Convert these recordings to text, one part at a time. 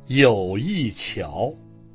友谊桥。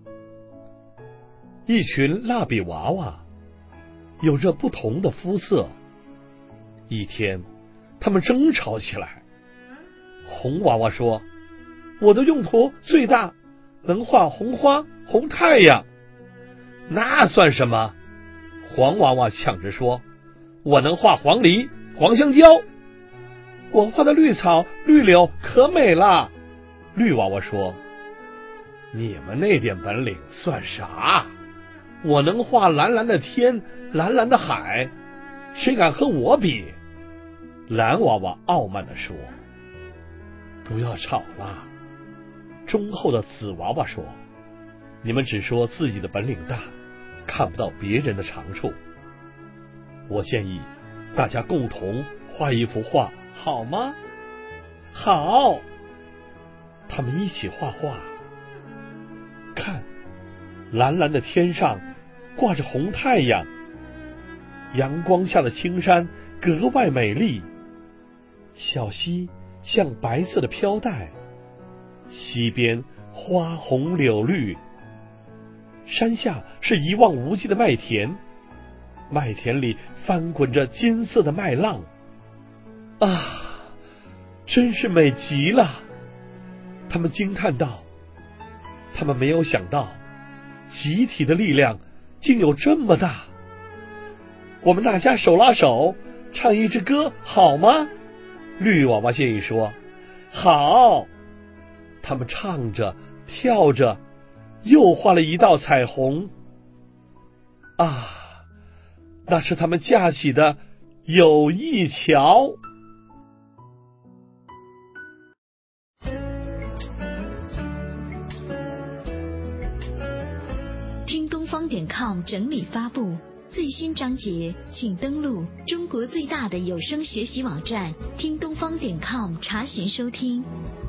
一群蜡笔娃娃有着不同的肤色，一天他们争吵起来。红娃娃说，我的用途最大，能画红花红太阳。那算什么？黄娃娃抢着说，我能画黄梨黄香蕉。我画的绿草绿柳可美了。绿娃娃说，你们那点本领算啥？我能画蓝蓝的天蓝蓝的海，谁敢和我比？蓝娃娃傲慢地说，不要吵了。忠厚的紫娃娃说，你们只说自己的本领大，看不到别人的长处。我建议大家共同画一幅画，好吗？好。他们一起画画。看，蓝蓝的天上挂着红太阳，阳光下的青山格外美丽，小溪像白色的飘带，溪边花红柳绿，山下是一望无际的麦田，麦田里翻滚着金色的麦浪。啊，真是美极了！他们惊叹道，他们没有想到集体的力量竟有这么大。我们大家手拉手唱一支歌好吗？绿娃娃建议说，好。他们唱着跳着，又画了一道彩虹。啊，那是他们架起的友谊桥。 听东方.com 整理发布最新章节，请登录中国最大的有声学习网站听东方.com查询收听。